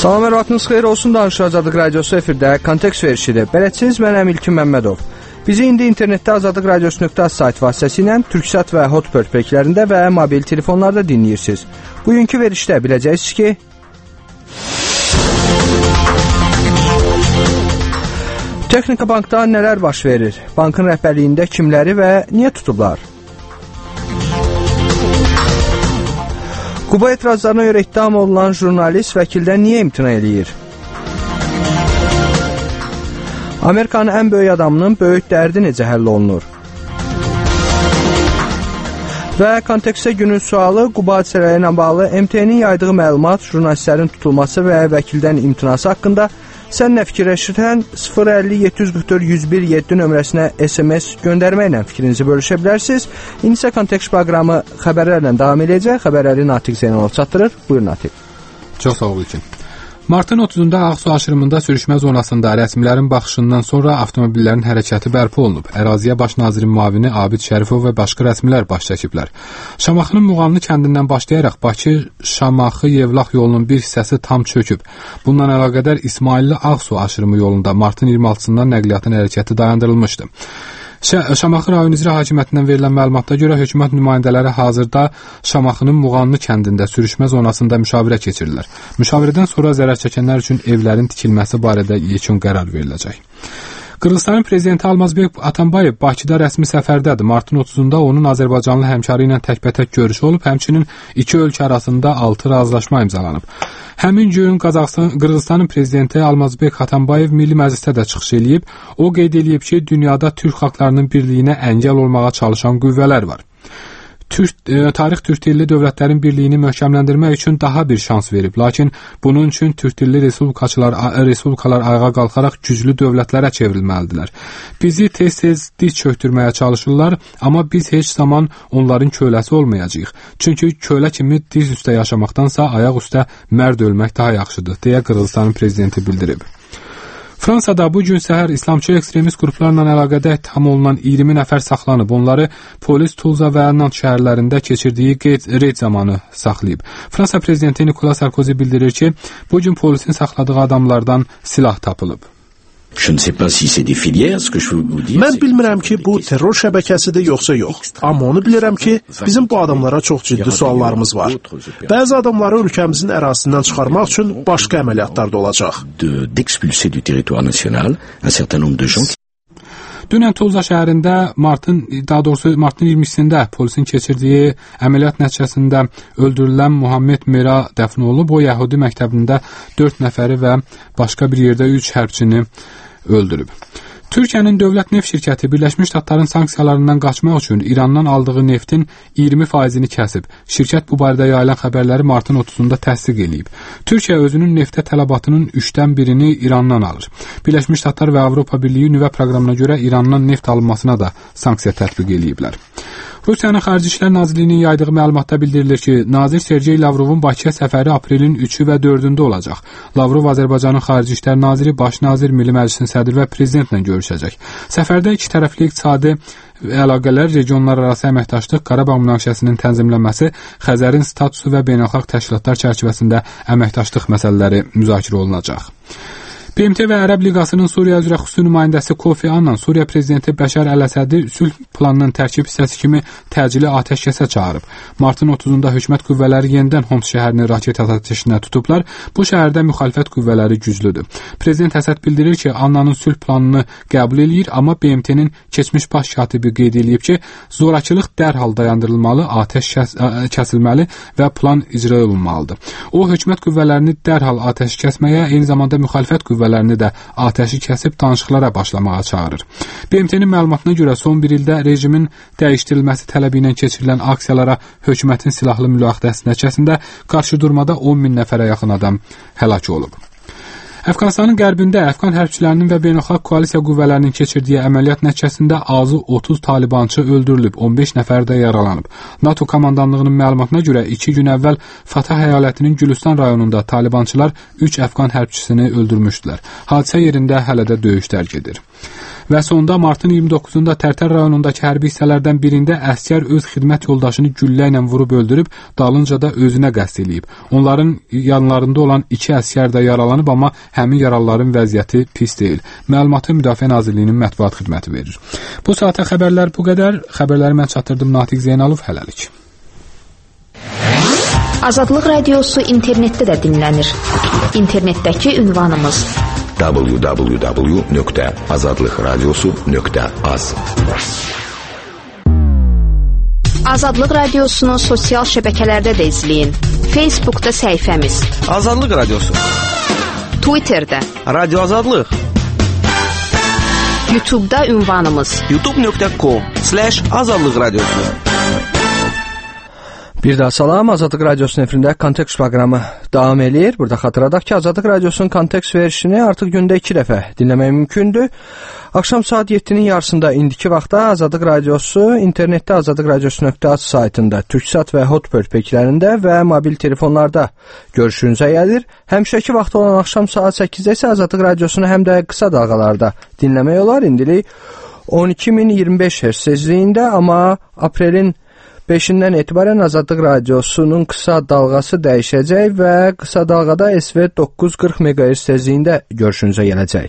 Salam, hər vaxtınız xeyir olsun. Danışıq Azadlıq Radiosu efirdə kontekst verişidir. Bələdçiniz mən İlkin Məmmədov. Bizi indi internetdə azadlıqradiosu.az sayt vasitəsilə Türksat və Hotbird peykilərində və mobil telefonlarda dinləyirsiniz. Bugünkü verişdə biləcəksiniz ki, Texnika Bankda nələr baş verir? Bankın rəhbərliyində kimləri və niyə tutublar? Quba etirazlarına görə ittiham olunan jurnalist vəkildən niyə imtina eləyir? Amerikanın ən böyük adamının böyük dərdi necə həll olunur? Və kontekstə günün sualı Quba hadisələri ilə bağlı MTN-in yaydığı məlumat, jurnalistlərin tutulması və vəkildən imtinası haqqında sən nə fikirləşirsən? 050-744-101-7 nömrəsinə SMS göndərməklə fikrinizi bölüşə bilərsiniz. İndi isə kontekst proqramı xəbərlərlə davam edəcək. Xəbərləri Natiq Zeynalov çatdırır. Buyur Natiq. Çox sağ ol İlkin. Martın 30-da Ağsu aşırımında sürüşmə zonasında rəsmilərin baxışından sonra avtomobillərin hərəkəti bərpa olunub. Əraziyə baş nazirin müavini Abid Şərifov və başqa rəsmilər baş çəkiblər. Şamaxının Muğanlı kəndindən başlayaraq Bakı-Şamaxı-Yevlax yolunun bir hissəsi tam çöküb. Bundan əlaqədar İsmailli Ağsu aşırımı yolunda martın 26-sından nəqliyyatın hərəkəti dayandırılmışdı. Şamaxı rayon icra hakimiyyətindən verilən məlumata görə hökumət nümayəndələri hazırda Şamaxının Muğanlı kəndində sürüşmə zonasında müşavirə keçirirlər. Müşavirədən sonra zərər çəkənlər üçün evlərin tikilməsi barədə yekun qərar veriləcək. Qırğızstanın prezidenti Almazbek Atambayev Bakıda rəsmi səfərdədir. Martın 30-da onun Azərbaycanlı həmkarı ilə təkbətək görüşü olub, həmçinin iki ölkə arasında 6 razılaşma imzalanıb. Həmin gün Qırğızstanın prezidenti Almazbek Atambayev Milli Məclisdə də çıxış eləyib. O qeyd eləyib ki, dünyada türk xalqlarının birliyinə əngəl olmağa çalışan qüvvələr var. Tarix türk dilli dövlətlərin birliyini möhkəmləndirmək üçün daha bir şans verib. Lakin bunun üçün türk dilli respublikalar ayağa qalxaraq güclü dövlətlərə çevrilməlidirlər. Bizi tez-tez diz çöktürməyə çalışırlar, amma biz heç zaman onların köləsi olmayacağıq. Çünki kölə kimi diz üstə yaşamaqdansa ayaq üstə mərd ölmək daha yaxşıdır, deyə Qırğızstanın prezidenti bildirib. Fransada bu gün səhər İslamçı ekstremist qruplarla əlaqədə ittiham olunan 20 nəfər saxlanıb. Onları polis Tulza və Nant şəhərlərində keçirdiyi reyd zamanı saxlayıb. Fransa prezidenti Nicolas Sarkozy bildirir ki, bu gün polisin saxladığı adamlardan silah tapılıb. Mən bilmirəm ki, bu terror şəbəkəsidir yoxsa yox. Amma onu bilirəm ki, bizim bu adamlara çox ciddi suallarımız var. Bəzi adamları ölkəmizin ərazisindən çıxarmaq üçün başqa əməliyyatlar da olacaq. Dünən Tulza şəhərində martın 22-sində polisin keçirdiyi əməliyyat nəticəsində öldürülən Muhammed Mera dəfn olunub. O Yəhudi məktəbində 4 nəfəri və başqa bir yerdə 3 hərbçini öldürüb. Türkiyənin dövlət neft şirkəti Birləşmiş Ştatların sanksiyalarından qaçmaq üçün İrandan aldığı neftin 20%-ni kəsib. Şirkət bu barədə yayılan xəbərləri martın 30-da təsdiq eləyib. Türkiyə özünün neftə tələbatının 3-dən birini İrandan alır. Birləşmiş Ştatlar və Avropa Birliyi nüvə proqramına görə İrandan neft alınmasına da sanksiya tətbiq eləyiblər. Rusiyanın Xarici İşlər Nazirliyinin yaydığı məlumatda bildirilir ki, nazir Sergey Lavrovun Bakıya səfəri aprelin 3-ü və 4-ündə olacaq. Lavrov Azərbaycanın Xarici İşlər Naziri, Baş nazir, Milli Məclisin sədri və prezidentlə görüşəcək. Səfərdə iki tərəfli iqtisadi əlaqələr, regionlar arası əməkdaşlıq, Qarabağ münaqişəsinin tənzimlənməsi, Xəzərin statusu və beynəlxalq təşkilatlar çərçivəsində əməkdaşlıq məsələləri müzakirə olunacaq. BMT və Ərəb Liqasının Suriya üzrə xüsusi nümayəndəsi Kofi Annan Suriya prezidenti Bəşər Əl-Əsədi sülh planının tərkib hissəsi kimi təcili atəşkəsə çağırıb. Martın 30-da hökumət qüvvələri yenidən Homs şəhərini raket atəşinə tutublar. Bu şəhərdə müxalifət qüvvələri güclüdür. Prezident Əsəd bildirir ki, Annanın sülh planını qəbul eləyir, amma BMT-nin keçmiş baş katibi qeyd eləyib ki, zorakılıq dərhal dayandırılmalı, atəş kəsilməli və plan icra olunmalıdır. O, hökumət qüvvələrini dərhal atəş kəsməyə, eyni zamanda müxalifət qüvvələrini də atəşi kəsib danışıqlara başlamağa çağırır. BMT-nin məlumatına görə son bir ildə rejimin dəyişdirilməsi tələbi ilə keçirilən aksiyalara hökumətin silahlı müdaxiləsi nəticəsində qarşıdurmada 10.000 nəfərə yaxın adam həlak olub. Əfqanistanın qərbində Əfqan hərbçilərinin və beynəlxalq koalisiya qüvvələrinin keçirdiyi əməliyyat nəticəsində azı 30 talibançı öldürülüb, 15 nəfər də yaralanıb. NATO komandanlığının məlumatına görə 2 gün əvvəl Fatah əyalətinin Gülüstan rayonunda talibançılar 3 Əfqan hərbçisini öldürmüşdülər. Hadisə yerində hələ də döyüşlər gedir. Və sonda martın 29-da Tərtər rayonundakı hərbi hissələrdən birində əsgər öz xidmət yoldaşını güllə ilə vurub öldürüb, dalınca da özünə qəsd eləyib. Onların yanlarında olan 2 əsgər də yaralanıb, amma həmin yaralıların vəziyyəti pis deyil. Məlumatı Müdafiə Nazirliyinin mətbuat xidməti verir. Bu saata xəbərlər bu qədər. Xəbərləri mən çatdırdım, Natiq Zeynalov, hələlik. Azadlıq Radiosu internetdə də dinlənir. İnternetdəki ünvanımız www.azadlıqradiosu.az. Azadlıq Radiosunu sosial şəbəkələrdə də izləyin. Facebookda səhifəmiz Azadlıq Radiosu, Twitterdə Radio Azadlıq, YouTube'da ünvanımız youtube.com/Azadlıq Radiosu. Bir daha salam, Azadlıq Radiosunun efirində Kontekst proqramı davam edir. Burada xatırladaq ki, Azadlıq Radiosunun Kontekst verişini artıq gündə 2 dəfə dinləmək mümkündür. Axşam saat 7-nin yarısında indiki vaxtda Azadlıq Radiosu internetdə azadlıqradiosu.az saytında, Türksat və Hotbird peklərində və mobil telefonlarda görüşünüzə gəlir. Həmişəki vaxtda olan axşam saat 8-də isə Azadlıq Radiosunu həm də qısa dalğalarda dinləmək olar. İndilik 12025 Hz tezliyində, amma aprelin 5-dən etibarən Azadlıq Radiosunun qısa dalğası dəyişəcək və qısa dalğada SV 940 MHz tezliyində görüşünüzə gələcək.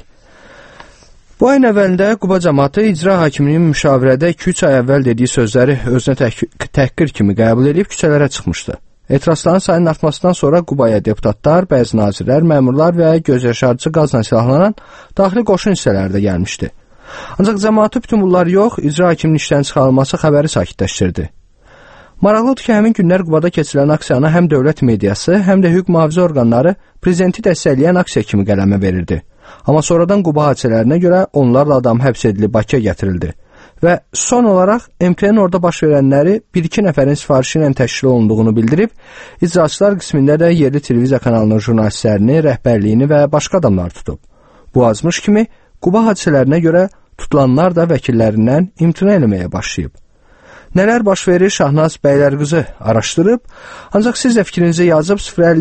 Bu ayın əvvəlində Quba cəmaatı icra hakiminin müşavirədə 2-3 ay əvvəl dediyi sözləri özünə təhqir kimi qəbul edib küçələrə çıxmışdı. Etirazların sayının artmasından sonra Qubaya deputatlar, bəzi nazirlər, məmurlar və gözyaşarıcı qazla silahlanan daxili qoşun hissələri də gəlmişdi. Ancaq cəmaatı bütün bunlar yox, icra hakiminin işdən çıxarılması xəbəri sakitləşdirdi. Maraqlıdır ki, həmin günlər Qubada keçirilən aksiyana həm dövlət mediası, həm də hüquq mühafizə orqanları prezidenti dəstəkləyən aksiya kimi qələmə verirdi. Amma sonradan Quba hadisələrinə görə onlarla adam həbs edilib Bakıya gətirildi. Və son olaraq MTN orada baş verənləri 1-2 nəfərin sifarişi ilə təşkil olunduğunu bildirib, icraçılar qismində də yerli televiziya kanalının jurnalistlərini, rəhbərliyini və başqa adamlar tutub. Bu azmış kimi Quba hadisələrinə görə tutulanlar da vəkillərindən imtina eləməyə başlayıb. Nələr baş verir, Şahnaz Bəylərqızı araşdırıb, ancaq siz də fikrinizi yazıb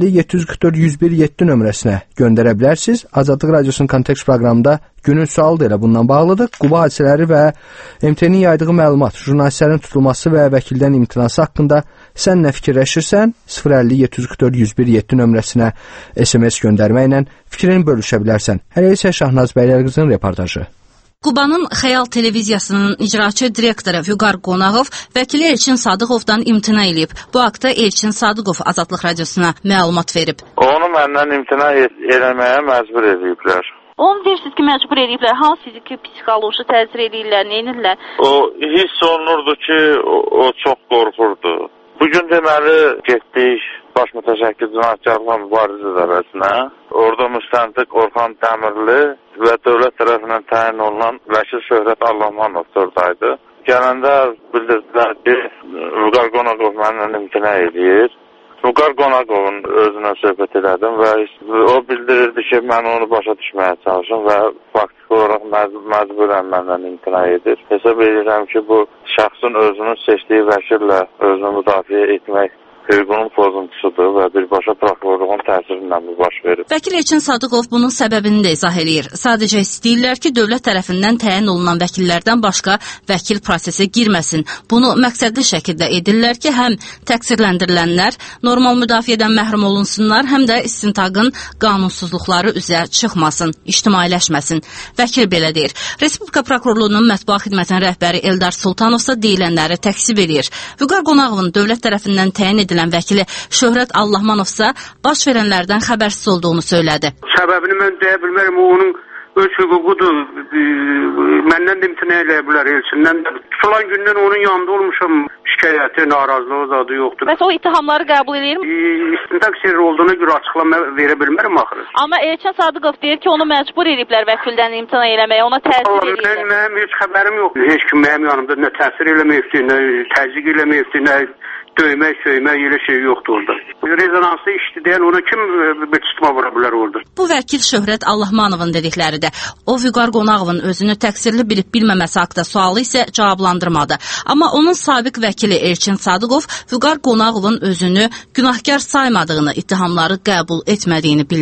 050-744-101-7 nömrəsinə göndərə bilərsiniz. Azadlıq Radiosunun Kontekst proqramında günün sualı da elə bundan bağlıdır. Quba hadisələri və MTN-in yaydığı məlumat, jurnalistlərin tutulması və vəkildən imtinası haqqında sən nə fikirləşirsən? 050-744-101-7 nömrəsinə SMS göndərməklə fikrini bölüşə bilərsən. Hələ isə Şahnaz Bəylərqızının reportajı. Qubanın Xəyal televiziyasının icraçı direktoru Vüqar Qonağov vəkili Elçin Sadıqovdan imtina edib. Bu haqda Elçin Sadıqov Azadlıq Radiosuna məlumat verib. Onu məndən imtina eləməyə məcbur ediblər. Onu deyirsiniz ki, məcbur ediblər. Hansı fiziki, psixoloji təsir edirlər, nə edirlər? O hiss olunurdu ki, o çox qorxurdu. Bugün deməli getdik baş mütəşəkkil cinayətkarlıqla mübarizə idarəsinə. Orada müstəntiq Orxan Dəmirli və dövlət tərəfindən təyin olunan vəkil Şöhrət Allahmanov oradaydı. Gələndə bildirdilər ki, Vüqar Qonaqov mənimlə imtina edir. Vüqar Qonaqovun özünə söhbət elədim və o bildirirdi ki, mən onu başa düşməyə çalışım və faktiki olaraq məcburən məndən imtina edir. Hesab edirəm ki, bu şəxsin özünün seçdiyi vəkillə özünü müdafiə etmək hüququnun pozuntusudur və birbaşa prokurorluğun təsirindən bu baş verir. Vəkil Elçin Sadıqov bunun səbəbini də izah eləyir. Sadəcə istəyirlər ki, dövlət tərəfindən təyin olunan vəkillərdən başqa vəkil prosesə girməsin. Bunu məqsədli şəkildə edirlər ki, həm təqsirləndirilənlər normal müdafiədən məhrum olunsunlar, həm də istintaqın qanunsuzluqları üzə çıxmasın, ictimailəşməsin. Vəkil belə deyir. Respublika prokurorluğunun mətbuat xidmətinin rəhbəri Eldar Sultanov isə deyilənləri təksib edir. Vüqar Qonağovun dövlət tərəfindən təyin edilən vəkili Şöhrət Allahmanovsa baş verənlərdən xəbərsiz olduğunu söylədi. Səbəbini mən deyə bilmərəm, onun öz hüququdur. Məndən də imtina eləyə bilər, Elçindən də. Tutulan gündən onun yanında olmuşam, şikayəti, narazılığı zadı yoxdur. Bəs o ittihamları qəbul edirmi? İstintaq sirri olduğuna görə açıqlama verə bilmərəm axırı. Amma Elçin Sadıqov deyir ki, onu məcbur ediblər vəkildən imtina eləməyə, ona təsir edirlər. Mənim heç xəbərim yoxdur. Heç kim mənim yanımda nə təsir eləməyibdir, nə təzyiq eləməyibdir, nə döymək, söymək, elə şey yoxdur orada. Rezonanslı işdir deyən ona kim bir tutma vura bilər orada? Bu vəkil Şöhrət Allahmanovun dedikləridir. O, Vüqar Qonağovun özünü təqsirli bilib-bilməməsi haqda sualı isə cavablandırmadı. Amma onun sabiq vəkili Elçin Sadıqov Vüqar Qonağovun özünü günahkar saymadığını, ittihamları qəbul etmədiyini bildirdi.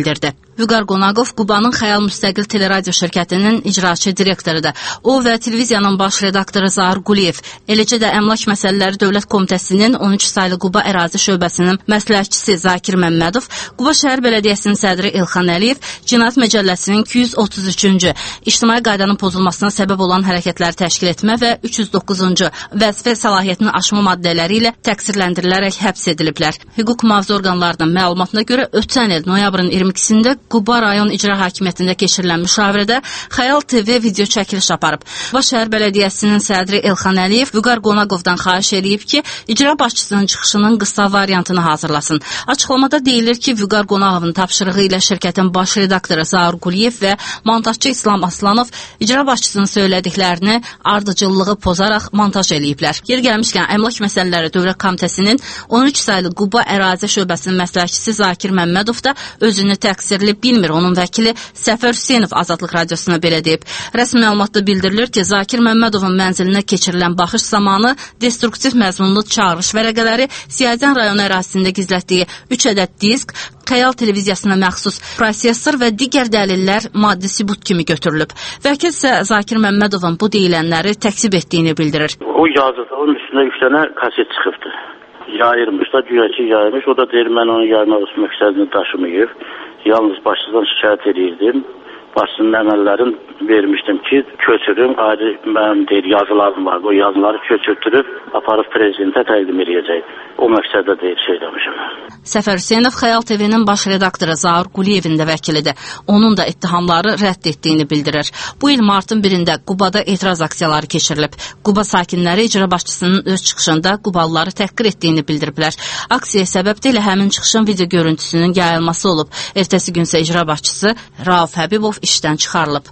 Vüqar Qonaqov Qubanın Xəyal Müstəqil Teleradio şirkətinin icraçı direktorudur. O və televiziyanın baş redaktoru Zaur Quliyev, eləcə də Əmlak Məsələləri Dövlət Komitəsinin 13 saylı Quba ərazi şöbəsinin məsləhətçisi Zakir Məmmədov, Quba şəhər bələdiyyəsinin sədri Elxan Əliyev, Cinayət Məcəlləsinin 233-cü ictimai qaydanın pozulmasına səbəb olan hərəkətləri təşkil etmə və 309-cu vəzifə səlahiyyətini aşma maddələri ilə təqsirləndirilərək həbs ediliblər. Hüquq mühafizə orqanlarının məlumatına görə ötən il noyabrın 22-sində Quba rayon icra hakimiyyətində keçirilən müşavirədə Xəyal TV video çəkiliş aparıb. Quba şəhər bələdiyyəsinin sədri Elxan Əliyev Vüqar Qonaqovdan xahiş edib ki, icra başçısının çıxışının qısa variantını hazırlasın. Açıqlamada deyilir ki, Vüqar Qonaqovun tapşırığı ilə şirkətin baş redaktoru Zaur Quliyev və montajçı İslam Aslanov icra başçısının söylədiklərini ardıcıllığı pozaraq montaj eləyiblər. Yer gəlmişkən Əmlak Məsələləri Dövlət Komitəsinin 13 saylı Quba ərazi şöbəsinin məsləhətçisi Zakir Məmmədov da özünü təqsirli bilmir. Onun vəkili Səfər Hüseynov Azadlıq Radiosuna belə deyib. Rəsmi məlumatda bildirilir ki, Zakir Məmmədovun mənzilinə keçirilən baxış zamanı destruktiv məzmunlu çağırış vərəqələri, Siyəzən rayonu ərazisində gizlətdiyi 3 ədəd disk, Xəyal televiziyasına məxsus prosesor və digər dəlillər maddi sübut kimi götürülüb. Vəkil isə Zakir Məmmədovun bu deyilənləri təksib etdiyini bildirir. O yazıdığın üstünə 3 dənə kaset çıxıbdı. Yayırmış da, güya ki yayırmış. O da deyir, mən onu yaymaq məqsədini daşımayıb. Yalnız başçıdan şikayət edirdim. Başçının əməllərini vermişdim ki, köçürüm, ayrı mənim deyir, yazılarım var. O yazıları köçürtürüb, aparıb prezidentə təqdim edəcək. O məqsəddə deyir, şey demişim. Səfər Hüseynov Xəyal TV-nin baş redaktoru Zaur Quliyevin də vəkilidir. Onun da ittihamları rədd etdiyini bildirir. Bu il martın 1-də Qubada etiraz aksiyaları keçirilib. Quba sakinləri icra başçısının öz çıxışında Qubalıları təhqir etdiyini bildiriblər. Aksiya səbəb də elə həmin çıxışın video görüntüsünün yayılması olub. Ertəsi gün isə icra başçısı Rauf Həbibov işdən çıxarılıb.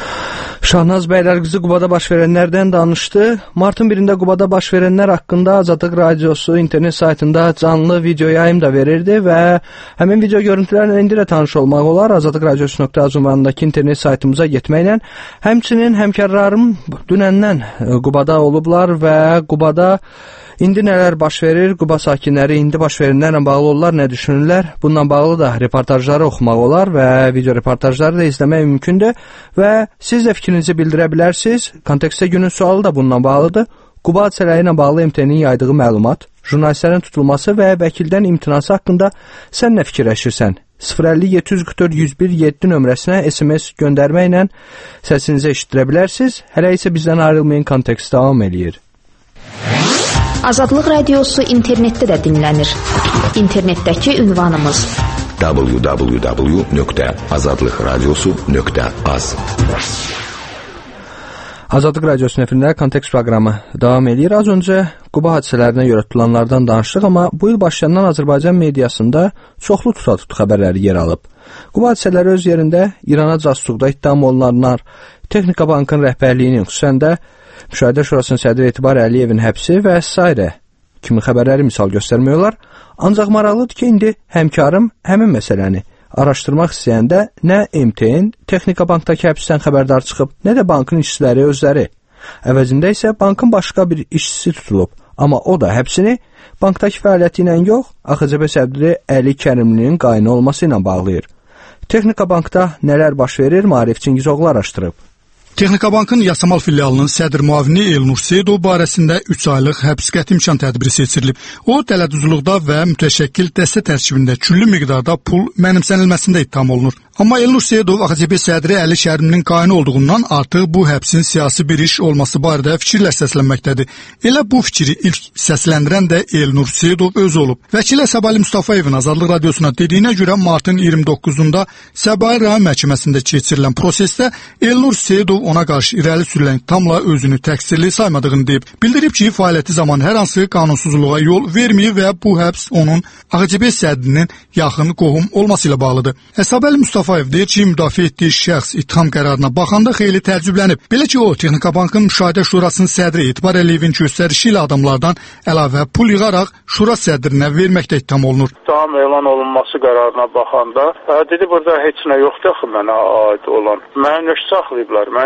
Şahnaz Bəylərqızı Qubada baş verənlərdən danışdı. Martın 1-də Qubada baş verənlər haqqında Azadlıq Radiosu internet saytında canlı video yayım da verirdi və həmin video görüntülərlə indi də tanış olmaq olar. Azadlıq Radiosu.az ünvanındakı internet saytımıza getməklə. Həmçinin həmkarlarım dünəndən Qubada olublar və Qubada İndi nələr baş verir, Quba sakinləri indi baş verənlərlə bağlı olurlar, nə düşünürlər? Bununla bağlı da reportajları oxumaq olar və video reportajları da izləmək mümkündür və siz də fikrinizi bildirə bilərsiniz. Kontekstdə günün sualı da bununla bağlıdır. Quba hadisələri ilə bağlı MT-nin yaydığı məlumat, jurnalistlərin tutulması və vəkildən imtinası haqqında sən nə fikirləşirsən? 050-744-101-7 nömrəsinə SMS göndərməklə səsinizi eşidirə bilərsiniz. Hələ isə bizdən ayrılmayın, kontekst davam eləyir. Azadlıq Radiosu internetdə də dinlənir. İnternetdəki ünvanımız www.azadlıqradiosu.az. Azadlıq Radiosunun efirində kontekst proqramı davam edir. Az öncə Quba hadisələrinə görə tutulanlardan danışdıq, amma bu il başlayan Azərbaycan mediasında çoxlu tutatut xəbərləri yer alıb. Quba hadisələri öz yerində İrana casusluqda ittiham olunanlar, Texnika Bankın rəhbərliyinin, xüsusən də Müşahidə Şurasının sədri Etibar Əliyevin həbsi və s. kimi xəbərləri misal göstərmək olar. Ancaq maraqlıdır ki, indi həmkarım həmin məsələni araşdırmaq istəyəndə nə MT-nin Texnika Bankdakı həbsdən xəbərdar çıxıb, nə də bankın işçiləri özləri. Əvəzində isə bankın başqa bir işçisi tutulub, amma o da həbsini bankdakı fəaliyyəti ilə yox, AXCB sədri Əli Kərimlinin qayını olması ilə bağlayır. Texnika Bankda nələr baş verir, Maarif Çingizoğlu araşdırıb. Texnika Bankın Yasamal filialının sədr müavini Elnur Seyidov barəsində 3 aylıq həbs qəti imkan tədbiri seçirilib. O, dələduzluqda və mütəşəkkil dəstə tərkibində küllü miqdarda pul mənimsənilməsində ittiham olunur. Amma Elnur Seyidov AXCB sədri Əli Kərimlinin qayını olduğundan artıq bu həbsin siyasi bir iş olması barədə fikirlər səslənməkdədir. Elə bu fikri ilk səsləndirən də Elnur Seyidov özü olub. Vəkil Səbail Mustafayevin Azadlıq Radiosuna dediyinə görə martın 29-unda Səbail rayon məhkəməsində keçirilən prosesdə Elnur Seyidov ona qarşı irəli sürülən ittihamla özünü təqsirli saymadığını deyib. Bildirib ki, fəaliyyəti zamanı hər hansı qanunsuzluğa yol verməyib və bu həbs onun AXCB sədrinin yaxın qohum olması ilə bağlıdır. Səbail Mustafayev deyir ki, müdafiə etdiyi şəxs ittiham qərarına baxanda xeyli təəccüblənib. Belə ki, o, Texnika Bankın Müşahidə Şurasının sədri Etibar Əliyevin göstərişi ilə adamlardan əlavə pul yığaraq Şura sədrinə verməkdə ittiham olunur. İttiham elan olunması qərarına baxanda, dedi, burada heç nə yoxdur axı mənə aid olan. Məni nöş saxlayıblar, məni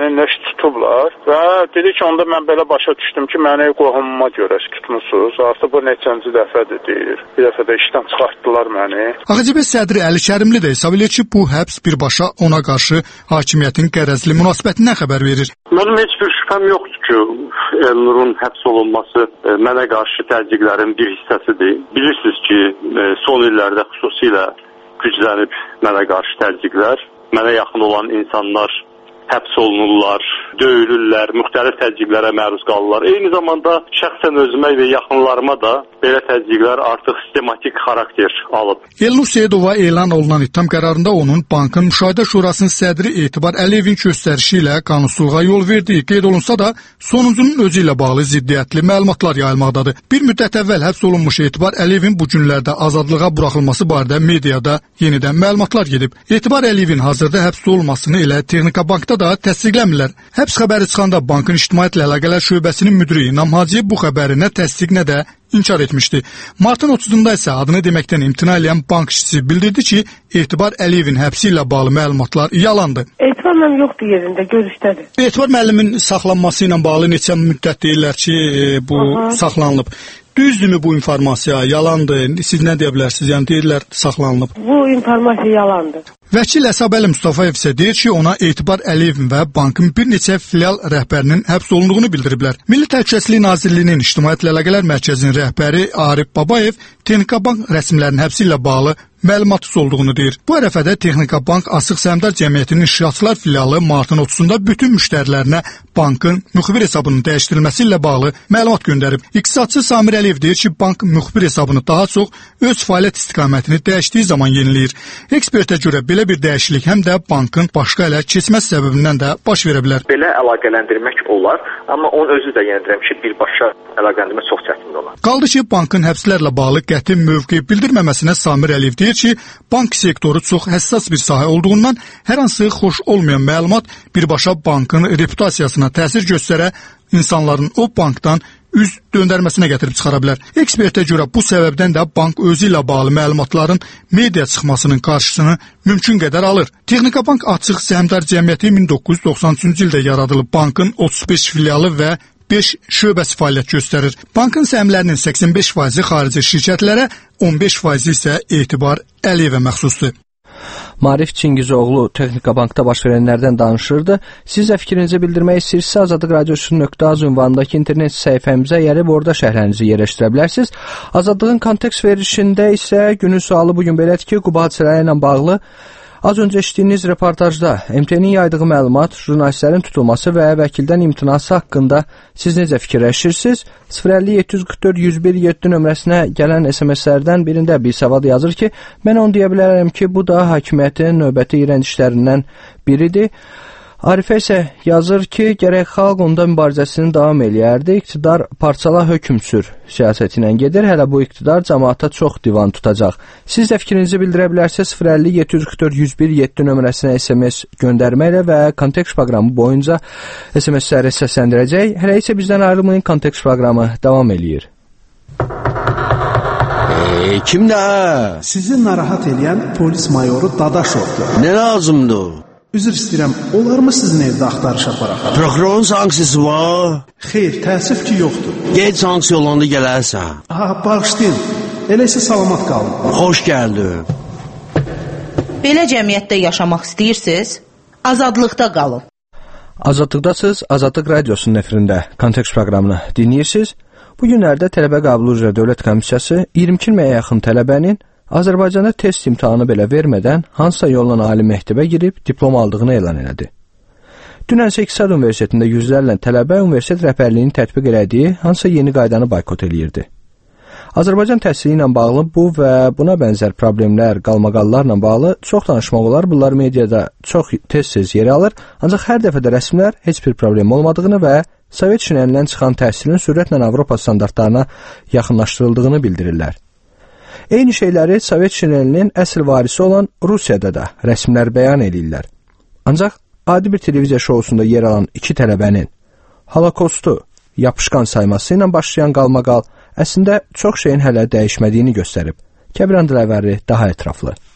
məni nəş tutublar və dedi ki, onda mən belə başa düşdüm ki, məni qohumuma görə tutmusunuz. Artıq bu neçənci dəfədir deyir. Bir dəfə də işdən çıxartdılar məni. AXCB sədri Əli Kərimli də hesab edir ki, bu həbs birbaşa ona qarşı hakimiyyətin qərəzli münasibətindən xəbər verir. Mənim heç bir şübhəm yoxdur ki, Elnurun həbs olunması mənə qarşı təzyiqlərin bir hissəsidir. Bilirsiniz ki, son illərdə xüsusilə güclənib mənə qarşı təzyiqlər. Mənə yaxın olan insanlar həbs olunurlar, döyülürlər, müxtəlif təzyiqlərə məruz qalırlar. Eyni zamanda şəxsən özümə və yaxınlarıma da belə təzyiqlər artıq sistematik xarakter alıb. Elnur Seyidova elan olunan ittiham qərarında onun bankın Müşahidə Şurasının sədri Etibar Əliyevin göstərişi ilə qanunsuzluğa yol verdiyi qeyd olunsa da, sonuncunun özü ilə bağlı ziddiyyətli məlumatlar yayılmaqdadır. Bir müddət əvvəl həbs olunmuş Etibar Əliyevin bu günlərdə azadlığa buraxılması barədə mediada yenidən məlumatlar gedib. Etibar Əliyevin hazırda həbs olunmasını elə Texnika Bankda da təsdiqləmirlər. Həbs xəbəri çıxanda bankın ictimaiyyətlə əlaqələr şöbəsinin müdiri İnam Hacıyev bu xəbəri nə təsdiq, nə də inkar etmişdi. Martın 30-da isə adını deməkdən imtina edən bank işçisi bildirdi ki, Etibar Əliyevin həbsi ilə bağlı məlumatlar yalandır. Etibar mənim yoxdur yerində, görüşdədir. Etibar müəllimin saxlanması ilə bağlı neçə müddət deyirlər ki, bu saxlanılıb. Düzdürmü bu informasiya? Yalandır. Siz nə deyə bilərsiniz? Yəni deyirlər saxlanılıb. Bu informasiya yalandır. Vəkil Əsəbəli Mustafayev isə deyir ki, ona Etibar Əliyevin və bankın bir neçə filial rəhbərinin həbs olunduğunu bildiriblər. Milli Təhlükəsizlik Nazirliyinin İctimaiyyətlə Əlaqələr Mərkəzinin rəhbəri Arif Babayev Texnika Bank rəsmilərinin həbsi ilə bağlı məlumatsız olduğunu deyir. Bu ərəfədə Texnika Bank Asıq Səhmdar Cəmiyyətinin İnşaatçılar filialı martın 30-da bütün müştərilərinə bankın müxbir hesabının dəyişdirilməsi ilə bağlı məlumat göndərib. İqtisadçı Samir Əliyev deyir ki, bank müxbir hesabını daha çox öz fəaliyyət istiqamətini dəyişdiyi zaman yeniləyir. Ekspertə görə belə bir dəyişiklik həm də bankın başqa ələ keçməsi səbəbindən də baş verə bilər. Belə əlaqələndirmək olar, amma onun özü də yenə deyirəm ki, birbaşa əlaqələndirmək çox çətin olar. Qaldı ki, bankın həbslərlə bağlı qəti mövqe bildirməməsinə Samir Əliyev deyir ki, bank sektoru çox həssas bir sahə olduğundan hər hansı xoş olmayan məlumat birbaşa bankın reputasiyasına təsir göstərə, insanların o bankdan üz döndərməsinə gətirib çıxara bilər. Ekspertə görə bu səbəbdən də bank özü ilə bağlı məlumatların media çıxmasının qarşısını mümkün qədər alır. Texnika Bank Açıq Səhmdar Cəmiyyəti 1993-cü ildə yaradılıb. Bankın 35 filialı və 5 şöbəsi fəaliyyət göstərir. Bankın səhmlərinin 85% xarici şirkətlərə, 15% isə Etibar Əliyevə məxsusdur. Marif Çingizoğlu Texnika Bankda baş verənlərdən danışırdı. Siz də fikrinizi bildirmək istəyirsinizsə azadlıqradiosu.az ünvanındakı internet səhifəmizə gəlib orada şərhlərinizi yerləşdirə bilərsiniz. Azadlığın kontekst verilişində isə günün sualı bugün belədir ki, Quba hadisələri ilə bağlı az öncə eşitdiyiniz reportajda MTN-in yaydığı məlumat, jurnalistlərin tutulması və vəkildən imtinası haqqında siz necə fikirləşirsiniz? 050-744-101-7 nömrəsinə gələn SMS-lərdən birində bir savad yazır ki, mən onu deyə bilərəm ki, bu da hakimiyyətin növbəti iyrəncişlərindən biridir. Arifə isə yazır ki, gərək xalq onda mübarizəsini davam eləyərdi, iqtidar parçala hökm sür siyasəti ilə gedir, hələ bu iqtidar cəmaata çox divan tutacaq. Siz də fikrinizi bildirə bilərsiniz 050-744-101-7 nömrəsinə SMS göndərməklə və kontekst proqramı boyunca SMS-ləri səsləndirəcək. Hələ isə bizdən ayrılmayın, kontekst proqramı davam eləyir. Kimdə? Sizi narahat edən polis mayoru Dadaşovdur. Nə lazımdır? Üzr istəyirəm, olarmı sizin evdə axtarış aparaq? Prokurorun sanksiyası var? Xeyr, təəssüf ki, yoxdur. Gec sanksiya olanda gələrsən. Bağışlayın, elə isə salamat qalın. Xoş gəldin. Belə cəmiyyətdə yaşamaq istəyirsiniz? Azadlıqda qalın. Azadlıqdasınız, Azadlıq Radiosunun efirində kontekst proqramını dinləyirsiniz. Bu günlərdə tələbə qəbulu üzrə Dövlət Komissiyası 22 minə yaxın tələbənin Azərbaycanda test imtahanı belə vermədən hansısa yolla ali məktəbə girib diplom aldığını elan elədi. Dünən İqtisad Universitetində yüzlərlə tələbə universitet rəhbərliyinin tətbiq elədiyi hansısa yeni qaydanı boykot eləyirdi. Azərbaycan təhsili ilə bağlı bu və buna bənzər problemlər, qalmaqallarla bağlı çox danışmaq olar. Bunlar mediada çox tez-tez yer alır, ancaq hər dəfə də rəsmilər heç bir problem olmadığını və Sovet şinəlindən çıxan təhsilin sürətlə Avropa standartlarına yaxınlaşdırıldığını bildirirlər. Eyni şeyləri Sovet şinəlinin əsl varisi olan Rusiyada da rəsmlər bəyan edirlər. Ancaq adi bir televiziya şousunda yer alan iki tələbənin Holokostu yapışqan sayması ilə başlayan qalmaqal əslində çox şeyin hələ dəyişmədiyini göstərib. Kəbran Diləvəri daha ətraflı.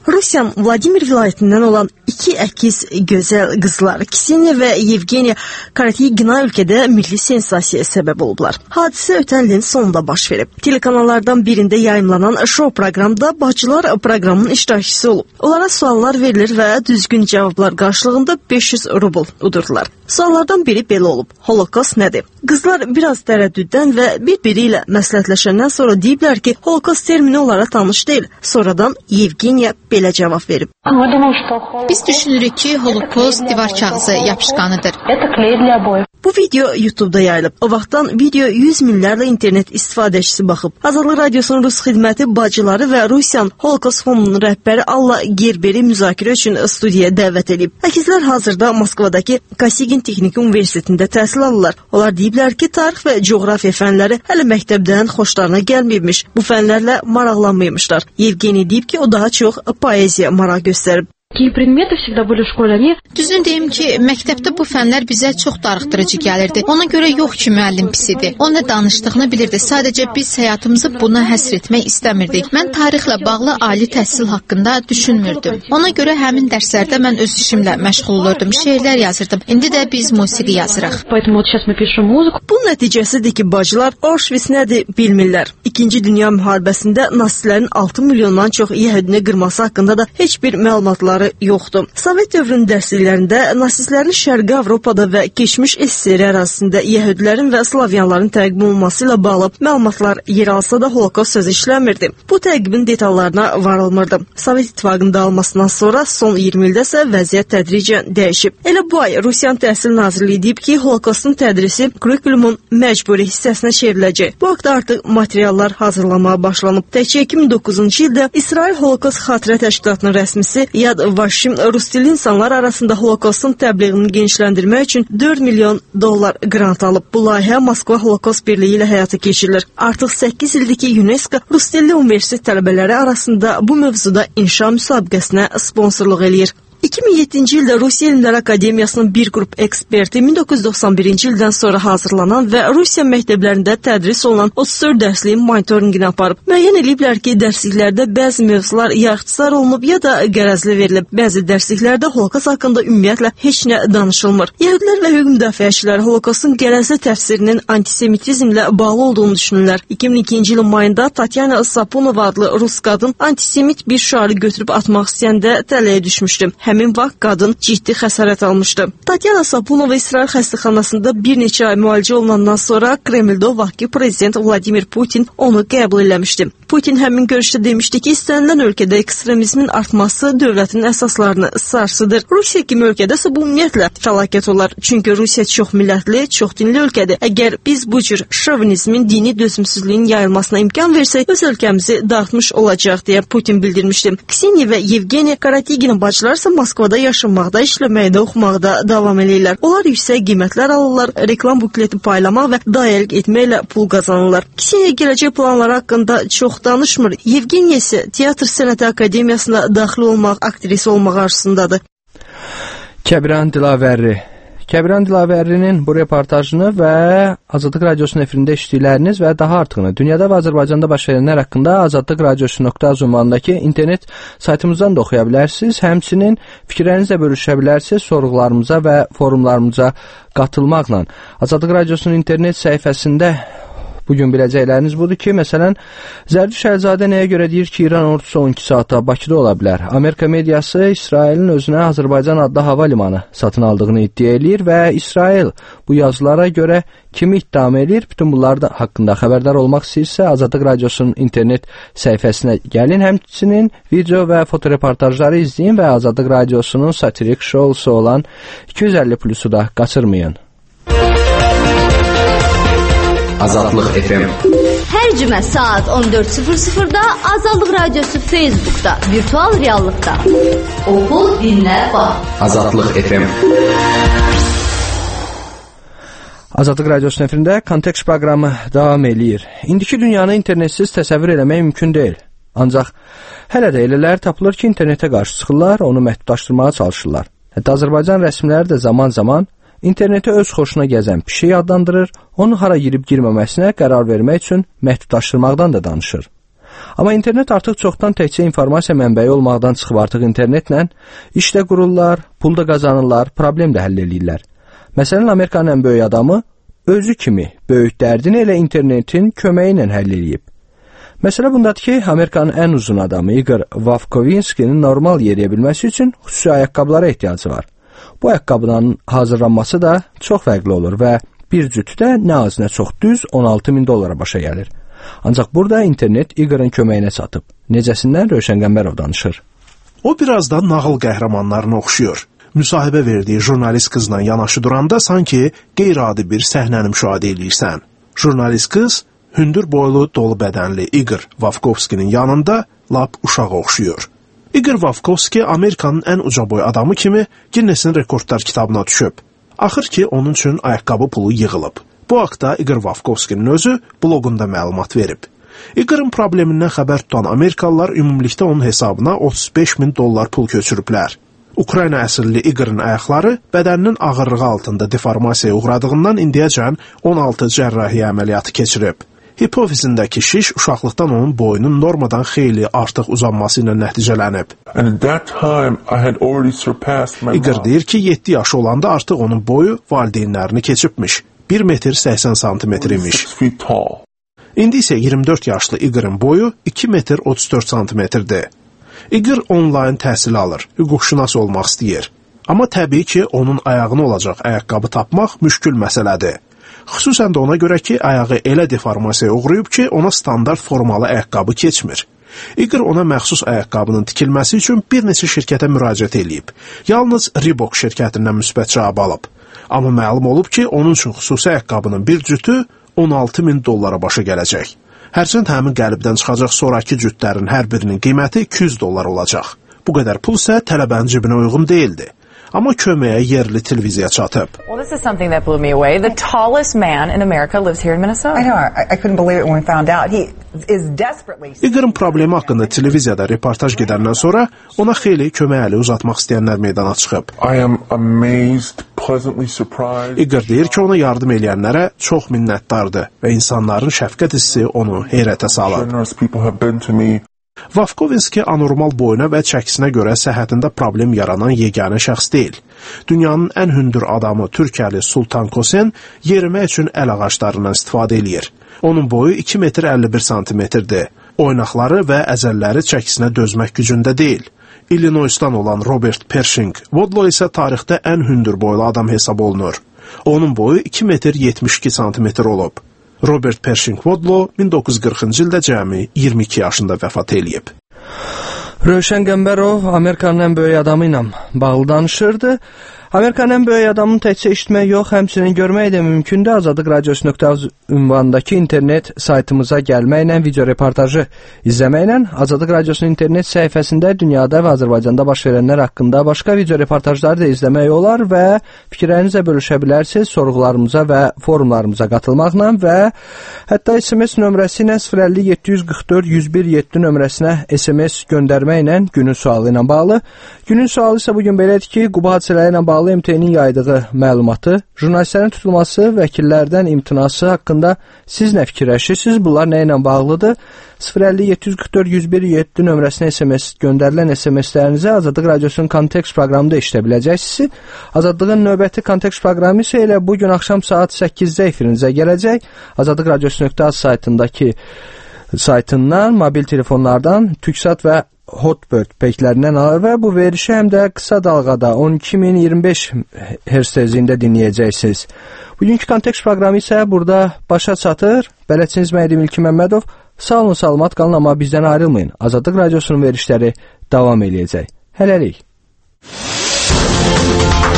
Rusiyanın Vladimir vilayətindən olan iki əkiz gözəl qızlar Kseniya və Yevgeniya Karatigina ölkədə milli sensasiyaya səbəb olublar. Hadisə ötən ilin sonunda baş verib. Telekanallardan birində yayımlanan şou proqramda bacılar proqramın iştirakçısı olub. Onlara suallar verilir və düzgün cavablar qarşılığında 500 rubl udurdular. Suallardan biri belə olub: Holokost nədir? Qızlar biraz tərəddüddən və bir-biri ilə məsləhətləşəndən sonra deyiblər ki, Holokost termini onlara tanış deyil. Sonradan Yevgeniya belə cavab verib. Biz düşünürük ki, Holokost divar kağızı yapışqanıdır. Bu video YouTube-da yayılıb. O vaxtdan video 100 minlərlə internet istifadəçisi baxıb. Azadlıq Radiosunun Rus xidməti bacıları və Rusiyanın Holokost fondunun rəhbəri Alla Gerberi müzakirə üçün studiyaya dəvət edib. Əkizlər hazırda Moskvadakı Kosigin Texniki Universitetində təhsil alırlar. Onlar deyiblər ki, tarix və coğrafiya fənləri hələ məktəbdən xoşlarına gəlməyibmiş. Bu fənlərlə maraqlanmaymışlar. Yevgeni deyib ki, o daha çox poeziya maraq göstərib. Düzün deyim ki, məktəbdə bu fənlər bizə çox darıxdırıcı gəlirdi. Ona görə yox ki, müəllim pis idi. O nə danışdığını bilirdi. Sadəcə biz həyatımızı buna həsr etmək istəmirdik. Mən tarixlə bağlı ali təhsil haqqında düşünmürdüm. Ona görə həmin dərslərdə mən öz işimlə məşğul olurdum. Şeirlər yazırdım. İndi də biz musiqi yazırıq. Bu nəticəsidir ki, bacılar Auschwitz nədir bilmirlər. İkinci Dünya müharibəsində nasistlərin 6 milyondan çox yəhudini qırması haqqında da heç bir məlumatları yoxdur. Sovet dövrünün dərsliklərində nasistlərin Şərqi Avropada və keçmiş SSR ərazisində yəhudilərin və slavyanların təqib olunması ilə bağlı məlumatlar yer alsa da Holokost sözü işləmirdi. Bu təqibin detallarına varılmırdı. Sovet İttifaqının dağılmasından sonra son 20 ildə isə vəziyyət tədricən dəyişib. Elə bu ay Rusiyanın Təhsil Nazirliyi deyib ki, Holokostun tədrisi kurikulumun məcburi hissəsinə çevriləcək. Bu haqda artıq materiallar hazırlamaya başlanıb. Təkcə 2009-cu ildə İsrail Holokost Xatirə Təşkilatının rəsmisi Yad Vaşim rus dilli insanlar arasında Holokostun təbliğini genişləndirmək üçün 4 milyon dollar qrant alıb. Bu layihə Moskva Holokost Birliyi ilə həyata keçirilir. Artıq 8 ildir ki, UNESCO rus dilli universitet tələbələri arasında bu mövzuda inşa müsabiqəsinə sponsorluq eləyir. 2007-ci ildə Rusiya Elmlər Akademiyasının bir qrup eksperti 1991-ci ildən sonra hazırlanan və Rusiya məktəblərində tədris olunan 34 dərsliyin monitorinqini aparıb. Müəyyən ediblər ki, dərsliklərdə bəzi mövzular yaxçılar olunub ya da qərəzli verilib. Bəzi dərsliklərdə Holokost haqqında ümumiyyətlə heç nə danışılmır. Yəhudilər və hüquq müdafiəçiləri Holokostun qərəzli təfsirinin antisemitizmlə bağlı olduğunu düşünürlər. 2002-ci ilin mayında Tatyana Sapunova adlı rus qadın antisemit bir şairi götürüb atmaq istəyəndə tələyə düşmüşdü. Həmin vaxt qadın ciddi xəsarət almışdı. Tatyana Sapunova İsrail xəstəxanasında bir neçə ay müalicə olunandan sonra Kremldə o vaxtki prezident Vladimir Putin onu qəbul eləmişdi. Putin həmin görüşdə demişdi ki, istənilən ölkədə ekstremizmin artması dövlətin əsaslarını sarsıdır. Rusiya kimi ölkədə isə bu ümumiyyətlə fəlakət olar. Çünki Rusiya çox millətli, çox dinli ölkədir. Əgər biz bu cür şovinizmin, dini dözümsüzlüyün yayılmasına imkan versək, öz ölkəmizi dağıtmış olacaq deyə Putin bildirmişdi. Kseniya və Yevgeniya Karatigina bacılar isə Moskvada yaşamaqda, işləməkdə, oxumaqda davam edirlər. Onlar yüksək qiymətlər alırlar, reklam bukleti paylamaq və dayəlik etməklə pul qazanırlar. Kseniya gələcək planları haqqında çox danışmır. Yevgeniya isə Teatr Sənəti Akademiyasına daxil olmaq, aktrisa olmaq arzusundadır. Kəbran Dilavərlinin bu reportajını və Azadlıq Radiosunun efirində eşitdikləriniz və daha artıqını dünyada və Azərbaycanda baş verənlər haqqında azadlıqradiosu.az ünvanındakı internet saytımızdan da oxuya bilərsiniz. Həmçinin fikirlərinizlə bölüşə bilərsiniz sorğularımıza və forumlarımıza qatılmaqla. Azadlıq Radiosunun internet səhifəsində bugün biləcəkləriniz budur ki, məsələn, Zərdüş Əlzadə nəyə görə deyir ki, İran ordusu 12 saata Bakıda ola bilər? Amerika mediası İsrailin özünə Azərbaycan adlı hava limanı satın aldığını iddia edir və İsrail bu yazılara görə kimi ittiham edir? Bütün bunlar haqqında xəbərdar olmaq istəyirsə, Azadlıq Radiosunun internet səhifəsinə gəlin, həmçinin video və fotoreportajları izləyin və Azadlıq Radiosunun satirik şousu olan 250+'u da qaçırmayın. Azadlıq FM. Hər cümə saat 14:00-da Azadlıq Radiosu Facebook'da, virtual reallıqda. Oxu, dinlə, bax. Azadlıq FM. Azadlıq Radiosunun efirində Kontekst proqramı davam eləyir. İndiki dünyanı internetsiz təsəvvür eləmək mümkün deyil. Ancaq hələ də elələr tapılır ki, internetə qarşı çıxırlar, onu məhdudlaşdırmağa çalışırlar. Hətta Azərbaycan rəsmiləri də zaman-zaman interneti öz xoşuna gəzən pişik adlandırır, onun hara girib girməməsinə qərar vermək üçün məhdudlaşdırmaqdan da danışır. Amma internet artıq çoxdan təkcə informasiya mənbəyi olmaqdan çıxıb artıq internetlə iş də qururlar, pul da qazanırlar, problem də həll edirlər. Məsələn, Amerikanın ən böyük adamı özü kimi böyük dərdini elə internetin köməyi ilə həll edib. Məsələ bundadır ki, Amerikanın ən uzun adamı Igor Vavkovinskinin normal yeriyə bilməsi üçün xüsusi ayaqqabılara ehtiyacı var. Bu ayaqqabının hazırlanması da çox fərqli olur və bir cütü də nə az nə çox düz $16,000 başa gəlir. Ancaq burada internet Igor'un köməyinə çatıb. Necəsindən Rövşən Qəmbərov danışır. O birazdan nağıl qəhrəmanlarına oxşuyur. Müsahibə verdiyi jurnalist qızla yanaşı duranda sanki qeyri-adi bir səhnəni müşahidə edirsən. Jurnalist qız hündür boylu, dolu bədənli Igor Vavkovskinin yanında lap uşağa oxşuyur. Igor Vavkovski Amerikanın ən uca boy adamı kimi Guinness-in rekordlar kitabına düşüb. Axır ki, onun üçün ayaqqabı pulu yığılıb. Bu haqda Igor Vavkovskinin özü bloqunda məlumat verib. Igor'un problemindən xəbər tutan Amerikalılar ümumilikdə onun hesabına $35,000 pul köçürüblər. Ukrayna əsilli Igor'un ayaqları bədəninin ağırlığı altında deformasiyaya uğradığından indiyəcən 16 cərrahiyyə əməliyyatı keçirib. Hipofizindəki şiş uşaqlıqdan onun boyunun normadan xeyli artıq uzanması ilə nəticələnib. Igor deyir ki, 7 yaşı olanda artıq onun boyu valideynlərini keçibmiş. 1 metr 80 santimetr imiş. İndi isə 24 yaşlı Igor'un boyu 2 metr 34 santimetrdir. Igor onlayn təhsil alır, hüquqşünas olmaq istəyir. Amma təbii ki, onun ayağına olacaq ayaqqabı tapmaq müşkül məsələdir. Xüsusən də ona görə ki, ayağı elə deformasiyaya uğrayıb ki, ona standart formalı ayaqqabı keçmir. Igor ona məxsus ayaqqabının tikilməsi üçün bir neçə şirkətə müraciət edib. Yalnız Reebok şirkətindən müsbət cavab alıb. Amma məlum olub ki, onun üçün xüsusi ayaqqabının bir cütü $16,000 başa gələcək. Hərçənd həmin qəlibdən çıxacaq sonraki cütlərin hər birinin qiyməti $200 olacaq. Bu qədər pul isə tələbənin cibinə uyğun deyildi. Amma köməyə yerli televiziya çatıb. Well, this is something that blew me away. The tallest man in America lives here in Minnesota. I know. I couldn't believe it when we found out. He is desperately... Igor'un problemi haqqında televiziyada reportaj gedəndən sonra ona xeyli kömək əli uzatmaq istəyənlər meydana çıxıb. I am amazed, pleasantly surprised. Igor deyir ki, ona yardım edənlərə çox minnətdardır və insanların şəfqət hissi onu heyrətə salıb. Vavkovinski anormal boyuna və çəkisinə görə səhhətində problem yaranan yeganə şəxs deyil. Dünyanın ən hündür adamı Türkiyəli Sultan Kosen yerimək üçün əl ağaclarından istifadə edir. Onun boyu 2 metr 51 santimetrdir. Oynaqları və əzəlləri çəkisinə dözmək gücündə deyil. Illinois'dan olan Robert Pershing Vodlo isə tarixdə ən hündür boylu adam hesab olunur. Onun boyu 2 metr 72 santimetr olub. Robert Pershing Vodlo 1940-cı ildə cəmi 22 yaşında vəfat eləyib. Rövşən Qəmbərov Amerikanın ən böyük adamı ilə bağlı danışırdı. Amerikanın ən böyük adamını təkcə eşitmək yox, həmçinin görmək də mümkündür. Azadlıq Radiosu.az ünvanındakı internet saytımıza gəlməklə, video reportajı izləməklə, Azadlıq Radiosunun internet səhifəsində dünyada və Azərbaycanda baş verənlər haqqında başqa video reportajları da izləmək olar və fikirlərinizlə bölüşə bilərsiniz sorğularımıza və forumlarımıza qatılmaqla və hətta SMS nömrəsi ilə 050 744 101 nömrəsinə SMS göndərməklə günün sualı ilə bağlı. Günün sualı isə bugün belədir ki, Quba hadisələri ilə bağlı MT-nin yaydığı məlumatı, jurnalistlərin tutulması, vəkillərdən imtinası haqqında siz nə fikirləşirsiniz? Bunlar nə ilə bağlıdır? 050 744 101 nömrəsinə SMS göndərilən SMS-lərinizi Azadlıq Radiosunun Kontekst proqramında işlə biləcəksiniz. Azadlığın növbəti Kontekst proqramı isə elə bugün axşam saat 8-də efirinizə gələcək. Azadlıq Radiosu.az saytından, mobil telefonlardan, TürkSat və Hotbird peklərindən alır və bu verişi həm də qısa dalğada 12025 Hz tezliyində dinləyəcəksiniz. Bugünkü Kontekst proqramı isə burada başa çatır. Bələdçiniz mən İlkin Məmmədov. Sağ olun, salamat qalın, amma bizdən ayrılmayın. Azadlıq Radiosunun verişləri davam eləyəcək. Hələlik.